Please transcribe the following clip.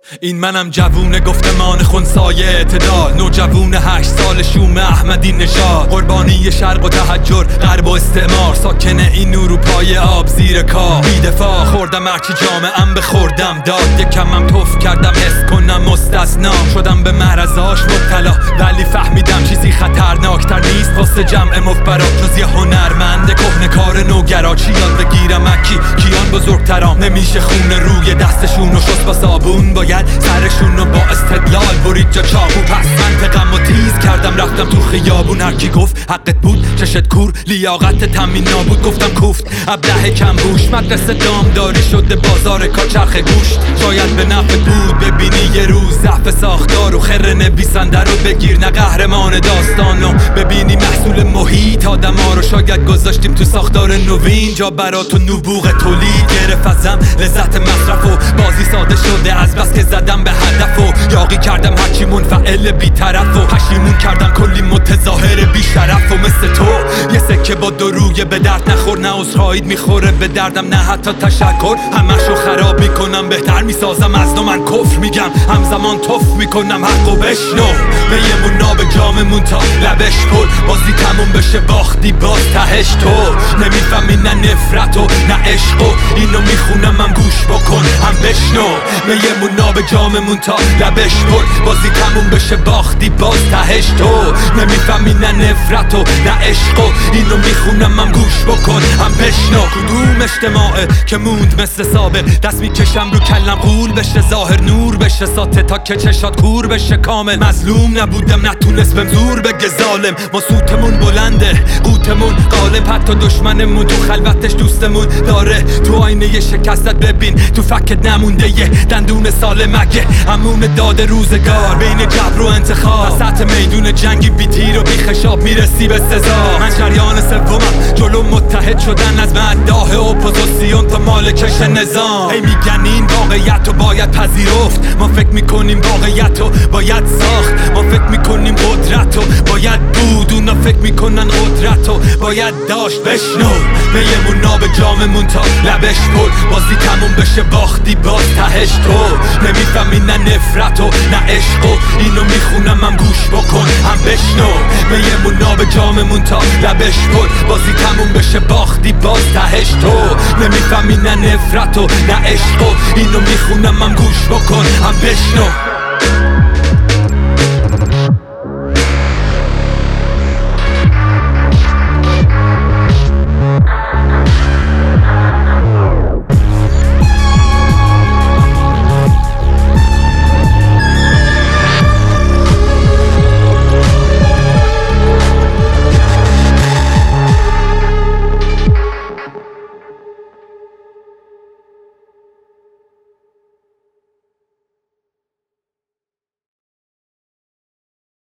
این منم جوون گفتمان خنثای اعتدال، نوجوون 8 سال شوم احمدی نژاد، قربانی شرق و تحجر غرب و استعمار، ساکن این اروپای آب زیر کار، بی دفاع خوردم هرچی جامعه‌ام بخوردم داد، یکمم توف کردم حس کنم مستثنام، شدم به معرضاش مبتلا ولی فهمیدم چیزی خطرناکتر نیست واسه جمع مفبرات جز یه هنرمند کهنه‌کار نوگرا. چی یاد بگیرم اکی کیان بزرگترام، نمیشه خون روی دستشون و شست با صابون، باید سرشون رو با استدلال برید جا چاقو. پس منطقم و تیز کردم رفتم تو خیابون، هر کی گفت حقت بود چشت کور لیاقت تامین نابود، گفتم کوفت ابله کم بوش، مدرسه دامداری شده بازار کاچرخ گوشت، شاید به نفع بود ببینی یه روز ضعف ساختار و خر نویسنده رو بگیر نه قهرمان داستانو، ببینی محصول محیط آدما رو شاید گذاشتیم تو ساختار نوین، جا برات و نبوغ تولید گرفت ازم لذت مصرف و بازی ساده شده از بس که زدم به هدف و یاقی کردم هرچی منفعل بی‌طرف و پشیمون کردم کلی متظاهر بی‌شرف و مثل تو یه سکه با دروی به درد نخور، نه عذرخواهیت میخوره به دردم نه حتی تشکر، همشو خراب میکنم بهتر میسازم از نو، من کفر میگم همزمان توف میکنم حقو بشنو، به یه موناب جاممون تا لبش پر، بازی تموم بشه باختی باز تهش تو، نمیفهمی نه نفرت و نه عشق و اینو میخونم هم گوش بکن هم بشنو، به یه موناب جاممون تا لبش پر، بازی تموم بشه باختی باز تهش تو، نمیفهمی نه نفرت و نه عشق و اینو میخونم هم گوش بکن هم بشنو. کدوم اجتماعه که موند مثل سابق، دست میکشم رو کلم غول بشه ظاهر نور بشه ساته تا که چشات کور بشه کامل، مظلوم نبودم نتونست بهم زور بگه ظالم، ما سوتمون بلنده قوتمون غالب، حتی دشمنمون تو خلوتش دوستمون داره، تو آینه شکستت ببین تو فکت نمونده یه دندون سالم، اگه همون داد روزگار بین جبر و انتخاب، وسط میدون جنگی بی تیر و بی خشاب میرسی به سزا، من شریان سومم جلو متحد شدن از مداح اپوزیسیون تا مالکش نظام، هی میگن این واقعیت رو باید پذیرفت، ما فکر میکنیم واقعیت رو باید ساخت، ما فکر میکنیم قدرت رو باید بود، اونا فکر میکنن قدرت رو باید داشت. بشنو به یه موناب جاممون تا لبش پر، بازی تموم بشه باختی باز تهش تو، نمیفهمی نه نفرت و نه عشق و اینو میخونم هم گوش بکن هم بشنو، به یه موناب جاممون تا لبش پر، بازی تموم بشه باختی باز تهش تو، نمیفهمی نه نفرت و نه عشق و اینو میخونم هم گوش بکن هم بشنو.